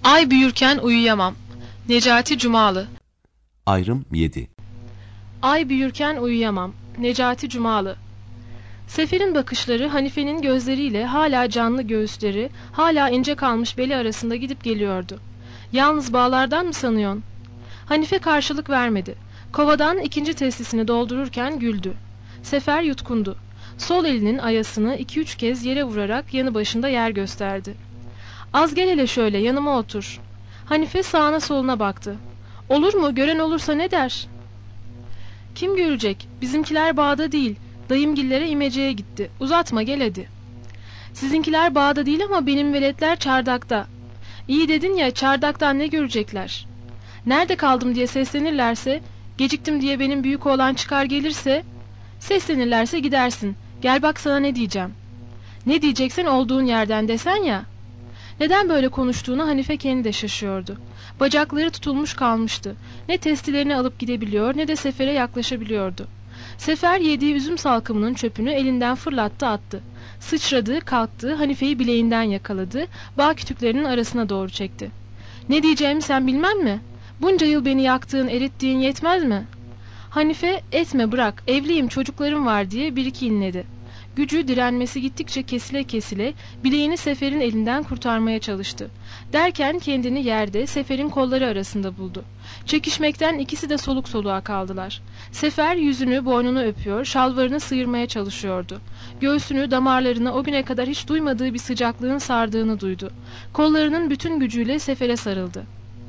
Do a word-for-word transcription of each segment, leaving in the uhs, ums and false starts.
Ay büyürken uyuyamam. Necati Cumalı. Ayrım yedi. Ay büyürken uyuyamam. Necati Cumalı. Sefer'in bakışları Hanife'nin gözleriyle hala canlı göğüsleri, hala ince kalmış beli arasında gidip geliyordu. Yalnız bağlardan mı sanıyorsun? Hanife karşılık vermedi. Kovadan ikinci testisini doldururken güldü. Sefer yutkundu. Sol elinin ayasını iki üç kez yere vurarak yanı başında yer gösterdi. Az gel hele şöyle yanıma otur. Hanife sağına soluna baktı. Olur mu? Gören olursa ne der? Kim görecek? Bizimkiler bağda değil. Dayımgillere imeceye gitti. Uzatma gel hadi. Sizinkiler bağda değil ama benim veletler çardakta. İyi dedin ya, çardaktan ne görecekler? Nerede kaldım diye seslenirlerse, geciktim diye benim büyük oğlan çıkar gelirse, seslenirlerse gidersin. Gel bak sana ne diyeceğim. Ne diyeceksen olduğun yerden desen ya. Neden böyle konuştuğunu Hanife kendi de şaşıyordu. Bacakları tutulmuş kalmıştı. Ne testilerini alıp gidebiliyor ne de Sefer'e yaklaşabiliyordu. Sefer yediği üzüm salkımının çöpünü elinden fırlattı attı. Sıçradı, kalktı, Hanife'yi bileğinden yakaladı, bağ kütüklerinin arasına doğru çekti. Ne diyeceğimi sen bilmem mi? Bunca yıl beni yaktığın, erittiğin yetmez mi? Hanife, etme bırak, evliyim, çocuklarım var diye bir iki inledi. Gücü direnmesi gittikçe kesile kesile bileğini Sefer'in elinden kurtarmaya çalıştı. Derken kendini yerde Sefer'in kolları arasında buldu. Çekişmekten ikisi de soluk soluğa kaldılar. Sefer yüzünü boynunu öpüyor, şalvarını sıyırmaya çalışıyordu. Göğsünü damarlarına o güne kadar hiç duymadığı bir sıcaklığın sardığını duydu. Kollarının bütün gücüyle Sefer'e sarıldı.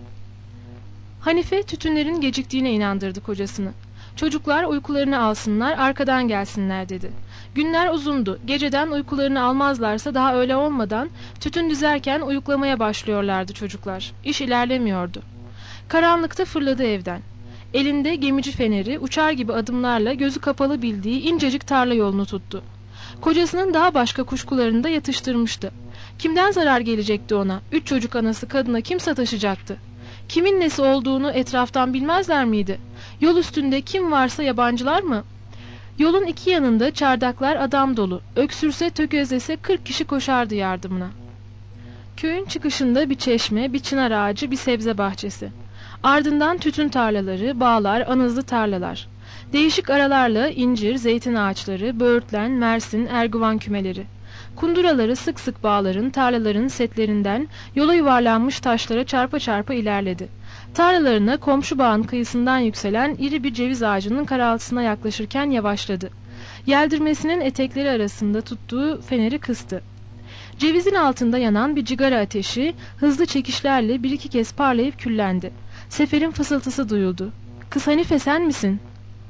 Hanife tütünlerin geciktiğine inandırdı kocasını. Çocuklar uykularını alsınlar, arkadan gelsinler dedi. Günler uzundu. Geceden uykularını almazlarsa daha öğle olmadan tütün dizerken uyuklamaya başlıyorlardı çocuklar. İş ilerlemiyordu. Karanlıkta fırladı evden. Elinde gemici feneri uçar gibi adımlarla gözü kapalı bildiği incecik tarla yolunu tuttu. Kocasının daha başka kuşkularını da yatıştırmıştı. Kimden zarar gelecekti ona? Üç çocuk anası kadına kim sataşacaktı? Kimin nesi olduğunu etraftan bilmezler miydi? Yol üstünde kim varsa yabancılar mı? Yolun iki yanında çardaklar adam dolu. Öksürse tökezlese kırk kişi koşardı yardımına. Köyün çıkışında bir çeşme, bir çınar ağacı, bir sebze bahçesi. Ardından tütün tarlaları, bağlar, anızlı tarlalar. Değişik aralarla incir, zeytin ağaçları, böğürtlen, mersin, erguvan kümeleri. Kunduraları sık sık bağların, tarlaların setlerinden yola yuvarlanmış taşlara çarpa çarpa ilerledi. Tarlalarına komşu bağın kıyısından yükselen iri bir ceviz ağacının karaltısına yaklaşırken yavaşladı. Yeldirmesinin etekleri arasında tuttuğu feneri kıstı. Cevizin altında yanan bir cigara ateşi hızlı çekişlerle bir iki kez parlayıp küllendi. Sefer'in fısıltısı duyuldu. "Kız Hanife sen misin?"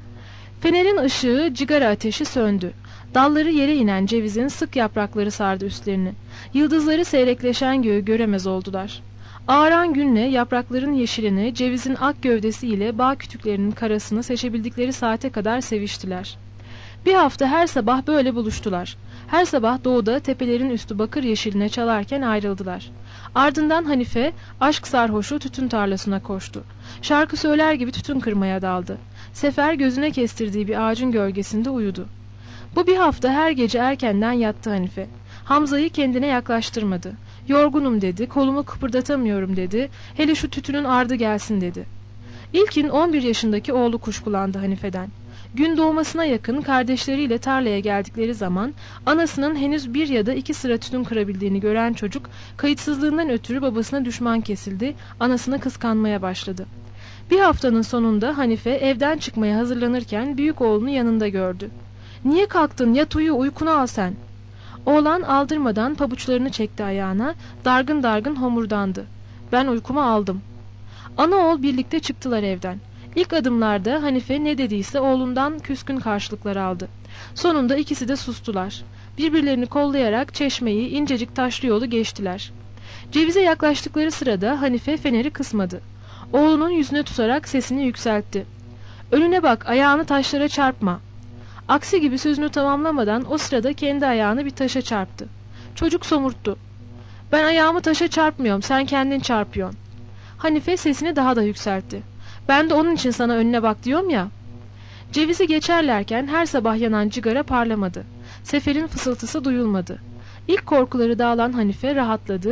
Fenerin ışığı cigara ateşi söndü. Dalları yere inen cevizin sık yaprakları sardı üstlerini. Yıldızları seyrekleşen göğü göremez oldular. Ağaran günle yaprakların yeşilini, cevizin ak gövdesiyle bağ kütüklerinin karasını seçebildikleri saate kadar seviştiler. Bir hafta her sabah böyle buluştular. Her sabah doğuda tepelerin üstü bakır yeşiline çalarken ayrıldılar. Ardından Hanife aşk sarhoşu tütün tarlasına koştu. Şarkı söyler gibi tütün kırmaya daldı. Sefer gözüne kestirdiği bir ağacın gölgesinde uyudu. Bu bir hafta her gece erkenden yattı Hanife. Hamza'yı kendine yaklaştırmadı. Yorgunum dedi, kolumu kıpırdatamıyorum dedi, hele şu tütünün ardı gelsin dedi. İlkin on bir yaşındaki oğlu kuşkulandı Hanife'den. Gün doğmasına yakın kardeşleriyle tarlaya geldikleri zaman anasının henüz bir ya da iki sıra tütün kırabildiğini gören çocuk kayıtsızlığından ötürü babasına düşman kesildi, anasını kıskanmaya başladı. Bir haftanın sonunda Hanife evden çıkmaya hazırlanırken büyük oğlunu yanında gördü. "Niye kalktın? Yat uyu, uykunu al sen." Oğlan aldırmadan pabuçlarını çekti ayağına, dargın dargın homurdandı. "Ben uykumu aldım." Ana oğul birlikte çıktılar evden. İlk adımlarda Hanife ne dediyse oğlundan küskün karşılıklar aldı. Sonunda ikisi de sustular. Birbirlerini kollayarak çeşmeyi, incecik taşlı yolu geçtiler. Cevize yaklaştıkları sırada Hanife feneri kısmadı. Oğlunun yüzüne tutarak sesini yükseltti. "Önüne bak, ayağını taşlara çarpma." Aksi gibi sözünü tamamlamadan o sırada kendi ayağını bir taşa çarptı. Çocuk somurttu. "Ben ayağımı taşa çarpmıyorum, sen kendin çarpıyorsun." Hanife sesini daha da yükseltti. "Ben de onun için sana önüne bak diyorum ya." Cevizi geçerlerken her sabah yanan cigara parlamadı. Sefer'in fısıltısı duyulmadı. İlk korkuları dağılan Hanife rahatladı.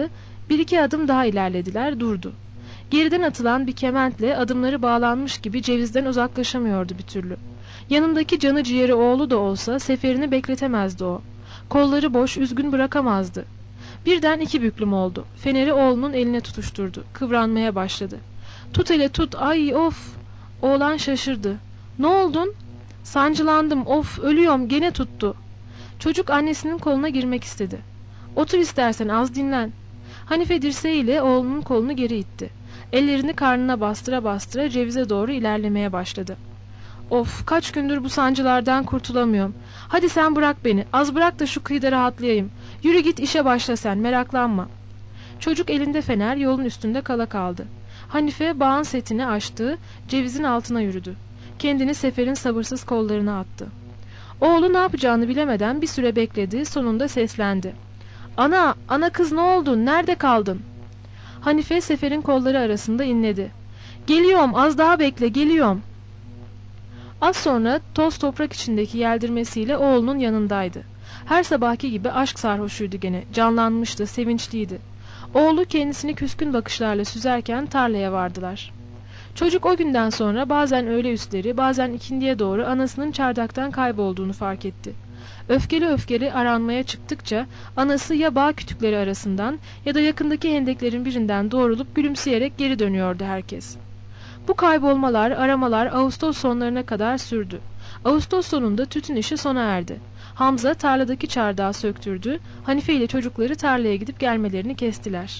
Bir iki adım daha ilerlediler, durdu. Geriden atılan bir kementle adımları bağlanmış gibi cevizden uzaklaşamıyordu bir türlü. Yanındaki canı ciğeri oğlu da olsa seferini bekletemezdi o. Kolları boş, üzgün bırakamazdı. Birden iki büklüm oldu. Feneri oğlunun eline tutuşturdu. Kıvranmaya başladı. Tut hele tut, ay of! Oğlan şaşırdı. Ne oldun? Sancılandım, of, ölüyorum, gene tuttu. Çocuk annesinin koluna girmek istedi. Otur istersen, az dinlen. Hanife dirseğiyle oğlunun kolunu geri itti. Ellerini karnına bastıra bastıra cevize doğru ilerlemeye başladı. Of, kaç gündür bu sancılardan kurtulamıyorum. Hadi sen bırak beni, az bırak da şu kıyıda rahatlayayım. Yürü git işe başla sen, meraklanma. Çocuk elinde fener yolun üstünde kala kaldı. Hanife bağın setini açtı, cevizin altına yürüdü. Kendini Sefer'in sabırsız kollarına attı. Oğlu ne yapacağını bilemeden bir süre bekledi, sonunda seslendi. Ana, ana kız ne oldu, nerede kaldın? Hanife Sefer'in kolları arasında inledi. Geliyorum, az daha bekle, geliyorum. Az sonra toz toprak içindeki yeldirmesiyle oğlunun yanındaydı. Her sabahki gibi aşk sarhoşuydu gene, canlanmıştı, sevinçliydi. Oğlu kendisini küskün bakışlarla süzerken tarlaya vardılar. Çocuk o günden sonra bazen öğle üstleri, bazen ikindiye doğru anasının çardaktan kaybolduğunu fark etti. Öfkeli öfkeli aranmaya çıktıkça anası ya bağ kütükleri arasından ya da yakındaki hendeklerin birinden doğrulup gülümseyerek geri dönüyordu herkes. Bu kaybolmalar, aramalar Ağustos sonlarına kadar sürdü. Ağustos sonunda tütün işi sona erdi. Hamza tarladaki çardağı söktürdü, Hanife ile çocukları tarlaya gidip gelmelerini kestiler.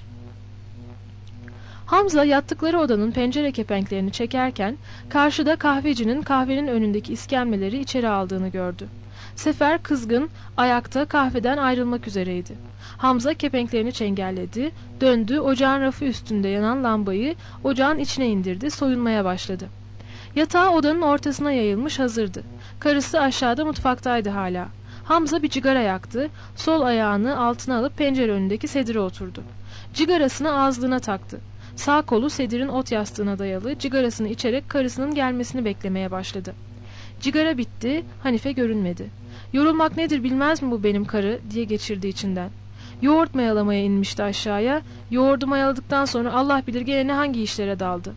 Hamza yattıkları odanın pencere kepenklerini çekerken karşıda kahvecinin kahvenin önündeki iskemleleri içeri aldığını gördü. Sefer kızgın, ayakta kahveden ayrılmak üzereydi. Hamza kepenklerini çengelledi, döndü, ocağın rafı üstünde yanan lambayı ocağın içine indirdi, soyunmaya başladı. Yatağı odanın ortasına yayılmış hazırdı. Karısı aşağıda mutfaktaydı hala. Hamza bir cigara yaktı, sol ayağını altına alıp pencere önündeki sedire oturdu. Cigarasını ağızlığına taktı. Sağ kolu sedirin ot yastığına dayalı, cigarasını içerek karısının gelmesini beklemeye başladı. Cigara bitti, Hanife görünmedi. Yorulmak nedir bilmez mi bu benim karı diye geçirdi içinden. Yoğurt mayalamaya inmişti aşağıya, yoğurdu mayaladıktan sonra Allah bilir gene ne hangi işlere daldı.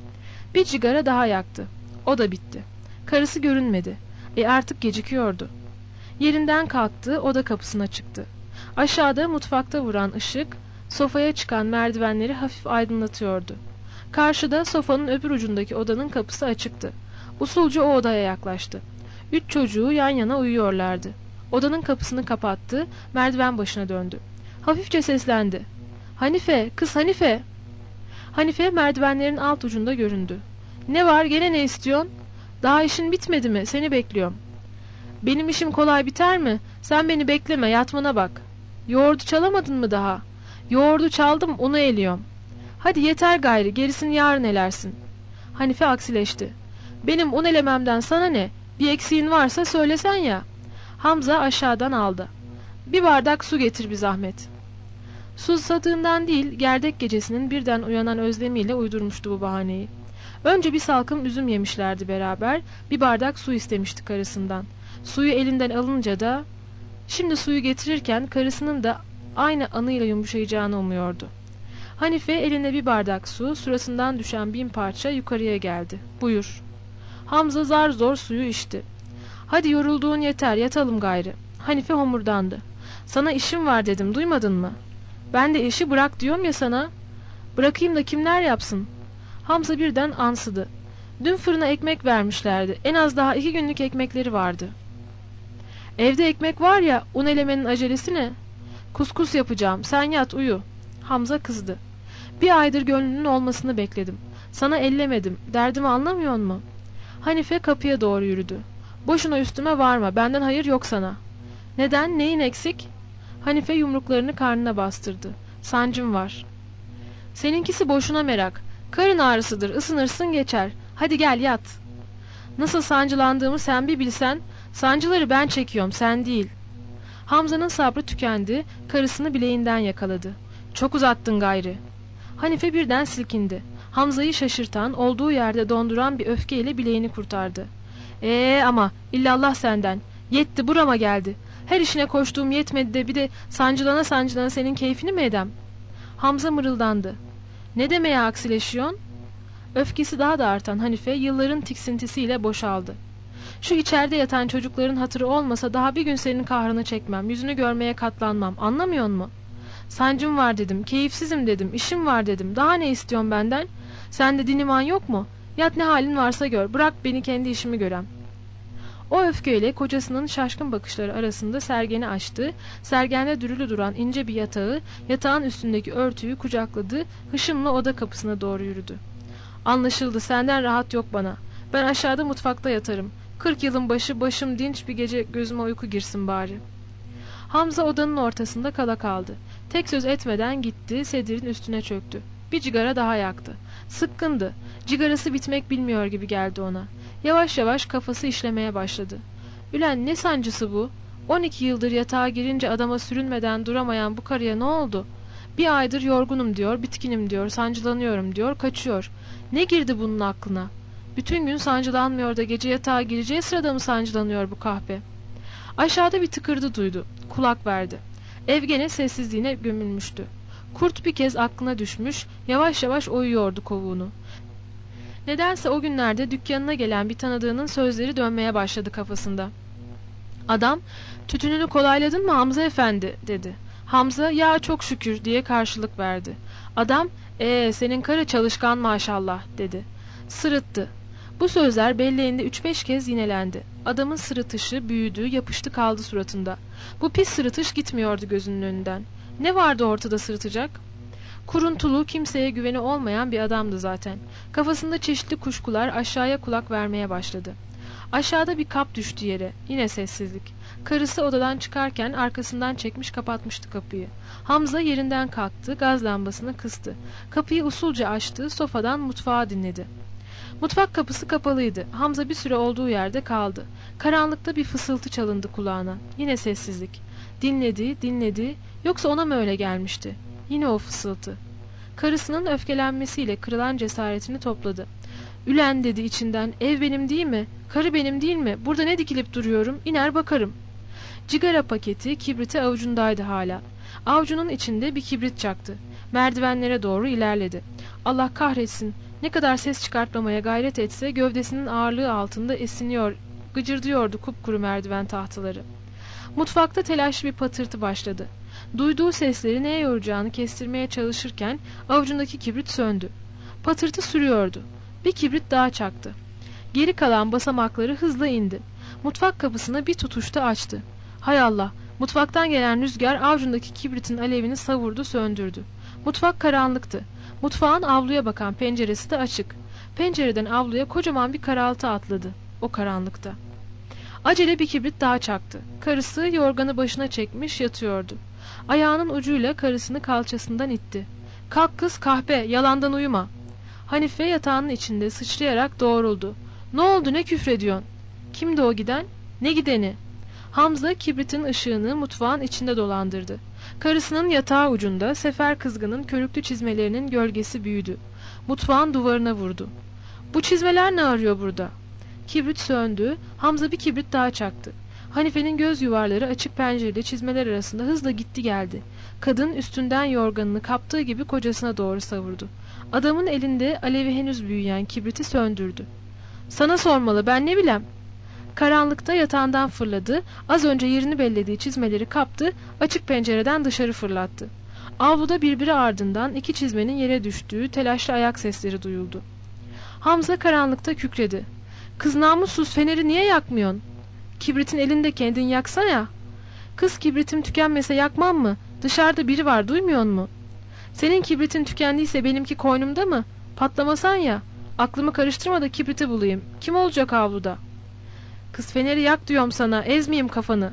Bir cigara daha yaktı. O da bitti. Karısı görünmedi. E artık gecikiyordu. Yerinden kalktı, oda kapısına çıktı. Aşağıda mutfakta vuran ışık, sofaya çıkan merdivenleri hafif aydınlatıyordu. Karşıda sofanın öbür ucundaki odanın kapısı açıktı. Usulca o odaya yaklaştı. Üç çocuğu yan yana uyuyorlardı. Odanın kapısını kapattı, merdiven başına döndü. Hafifçe seslendi. Hanife, kız Hanife! Hanife merdivenlerin alt ucunda göründü. Ne var, gene ne istiyorsun? Daha işin bitmedi mi? Seni bekliyorum. Benim işim kolay biter mi? Sen beni bekleme, yatmana bak. Yoğurdu çalamadın mı daha? Yoğurdu çaldım, onu eliyorum. Hadi yeter gayri, gerisini yarın elersin. Hanife aksileşti. Benim un elememden sana ne? Bir eksiğin varsa söylesen ya. Hamza aşağıdan aldı. Bir bardak su getir bir zahmet. Susadığından değil, gerdek gecesinin birden uyanan özlemiyle uydurmuştu bu bahaneyi. Önce bir salkım üzüm yemişlerdi beraber, bir bardak su istemişti karısından. Suyu elinden alınca da, şimdi suyu getirirken karısının da aynı anıyla yumuşayacağını umuyordu. Hanife eline bir bardak su, sırasından düşen bin parça yukarıya geldi. Buyur. Hamza zar zor suyu içti. Hadi yorulduğun yeter, yatalım gayrı. Hanife homurdandı. Sana işim var dedim, duymadın mı? Ben de işi bırak diyorum ya sana. Bırakayım da kimler yapsın? Hamza birden ansıdı. Dün fırına ekmek vermişlerdi. En az daha iki günlük ekmekleri vardı. Evde ekmek var ya, un elemenin acelesi ne? Kuskus yapacağım, sen yat uyu. Hamza kızdı. Bir aydır gönlünün olmasını bekledim. Sana ellemedim, derdimi anlamıyor mu? Hanife kapıya doğru yürüdü. Boşuna üstüme varma, benden hayır yok sana. Neden, neyin eksik? Hanife yumruklarını karnına bastırdı. Sancım var. Seninkisi boşuna merak. Karın ağrısıdır, ısınırsın geçer. Hadi gel yat. Nasıl sancılandığımı sen bir bilsen, sancıları ben çekiyorum, sen değil. Hamza'nın sabrı tükendi, karısını bileğinden yakaladı. Çok uzattın gayri. Hanife birden silkindi. Hamza'yı şaşırtan, olduğu yerde donduran bir öfkeyle bileğini kurtardı. Ee ama illallah senden. Yetti, burama geldi. Her işine koştuğum yetmedi de bir de sancılana sancılana senin keyfini mi edem? Hamza mırıldandı. Ne demeye aksileşiyorsun? Öfkesi daha da artan Hanife yılların tiksintisiyle boşaldı. Şu içeride yatan çocukların hatırı olmasa daha bir gün senin kahrını çekmem, yüzünü görmeye katlanmam, anlamıyor musun? Sancım var dedim, keyifsizim dedim, işim var dedim, daha ne istiyorsun benden? Sende din iman yok mu? Yat ne halin varsa gör, bırak beni kendi işimi görem. O öfkeyle kocasının şaşkın bakışları arasında Sergen'i açtı, Sergen'de dürülü duran ince bir yatağı, yatağın üstündeki örtüyü kucakladı, hışımla oda kapısına doğru yürüdü. Anlaşıldı, senden rahat yok bana. Ben aşağıda mutfakta yatarım. Kırk yılın başı başım dinç, bir gece gözüme uyku girsin bari. Hamza odanın ortasında kala kaldı. Tek söz etmeden gitti, sedirin üstüne çöktü. Bir cigara daha yaktı. Sıkkındı. Cigarası bitmek bilmiyor gibi geldi ona. Yavaş yavaş kafası işlemeye başladı. Ülen ne sancısı bu? On iki yıldır yatağa girince adama sürünmeden duramayan bu karıya ne oldu? Bir aydır yorgunum diyor, bitkinim diyor, sancılanıyorum diyor, kaçıyor. Ne girdi bunun aklına? Bütün gün sancılanmıyor da gece yatağa gireceği sırada mı sancılanıyor bu kahpe? Aşağıda bir tıkırdı duydu. Kulak verdi. Ev gene sessizliğine gömülmüştü. Kurt bir kez aklına düşmüş, yavaş yavaş oyuyordu kovuğunu. Nedense o günlerde dükkanına gelen bir tanıdığının sözleri dönmeye başladı kafasında. Adam, tütününü kolayladın mı Hamza efendi dedi. Hamza, ya çok şükür diye karşılık verdi. Adam, ee senin karı çalışkan maşallah dedi. Sırıttı. Bu sözler belleğinde üç beş kez yinelendi. Adamın sırıtışı büyüdü, yapıştı kaldı suratında. Bu pis sırıtış gitmiyordu gözünün önünden. Ne vardı ortada sırıtacak? Kuruntulu, kimseye güveni olmayan bir adamdı zaten. Kafasında çeşitli kuşkular aşağıya kulak vermeye başladı. Aşağıda bir kap düştü yere. Yine sessizlik. Karısı odadan çıkarken arkasından çekmiş kapatmıştı kapıyı. Hamza yerinden kalktı, gaz lambasını kıstı. Kapıyı usulca açtı, sofadan mutfağa dinledi. Mutfak kapısı kapalıydı. Hamza bir süre olduğu yerde kaldı. Karanlıkta bir fısıltı çalındı kulağına. Yine sessizlik. Dinledi, dinledi. Yoksa ona mı öyle gelmişti? Yine o fısıltı. Karısının öfkelenmesiyle kırılan cesaretini topladı. Ülen dedi içinden, ev benim değil mi? Karı benim değil mi? Burada ne dikilip duruyorum? İner bakarım. Cigara paketi, kibriti avucundaydı hala. Avucunun içinde bir kibrit çaktı. Merdivenlere doğru ilerledi. Allah kahretsin. Ne kadar ses çıkartmamaya gayret etse gövdesinin ağırlığı altında esiniyor, gıcırdıyordu kupkuru merdiven tahtaları. Mutfakta telaşlı bir patırtı başladı. Duyduğu sesleri neye yoracağını kestirmeye çalışırken avucundaki kibrit söndü. Patırtı sürüyordu. Bir kibrit daha çaktı. Geri kalan basamakları hızla indi. Mutfak kapısını bir tutuşta açtı. Hay Allah! Mutfaktan gelen rüzgar avucundaki kibritin alevini savurdu, söndürdü. Mutfak karanlıktı. Mutfağın avluya bakan penceresi de açık. Pencereden avluya kocaman bir karaltı atladı. O karanlıkta. Acele bir kibrit daha çaktı. Karısı yorganı başına çekmiş yatıyordu. Ayağının ucuyla karısını kalçasından itti. Kalk kız kahpe, yalandan uyuma. Hanife yatağının içinde sıçrayarak doğruldu. Ne oldu, ne küfrediyorsun? Kimdi o giden? Ne gideni? Hamza kibritin ışığını mutfağın içinde dolandırdı. Karısının yatağı ucunda sefer kızgının körüklü çizmelerinin gölgesi büyüdü. Mutfağın duvarına vurdu. Bu çizmeler ne arıyor burada? Kibrit söndü, Hamza bir kibrit daha çaktı. Hanife'nin göz yuvarları açık pencereli çizmeler arasında hızla gitti geldi. Kadın üstünden yorganını kaptığı gibi kocasına doğru savurdu. Adamın elinde alevi henüz büyüyen kibriti söndürdü. Sana sormalı, ben ne bileyim? Karanlıkta yatağından fırladı, az önce yerini bellediği çizmeleri kaptı, açık pencereden dışarı fırlattı. Avluda birbiri ardından iki çizmenin yere düştüğü telaşlı ayak sesleri duyuldu. Hamza karanlıkta kükredi. Kız namussuz, feneri niye yakmıyorsun? Kibritin elinde, kendin yaksana. Kız, kibritim tükenmese yakmam mı? Dışarıda biri var, duymuyor mu? Senin kibritin tükendiyse benimki koynumda mı? Patlamasan ya. Aklımı karıştırma da kibriti bulayım. Kim olacak avluda? Kız, feneri yak diyorum sana, ezmeyeyim kafanı.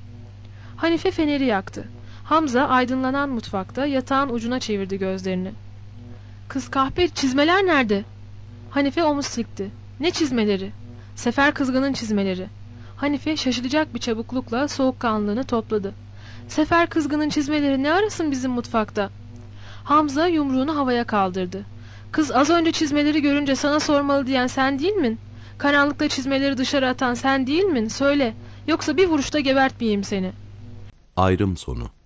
Hanife feneri yaktı. Hamza aydınlanan mutfakta yatağın ucuna çevirdi gözlerini. Kız kahpe, çizmeler nerede? Hanife omuz silkti. Ne çizmeleri? Sefer kızgının çizmeleri. Hanife şaşılacak bir çabuklukla soğukkanlılığını topladı. Sefer kızgının çizmeleri ne arasın bizim mutfakta? Hamza yumruğunu havaya kaldırdı. Kız, az önce çizmeleri görünce sana sormalı diyen sen değil min? Karanlıkta çizmeleri dışarı atan sen değil min? Söyle, yoksa bir vuruşta gebertmeyeyim seni. Ayrım sonu.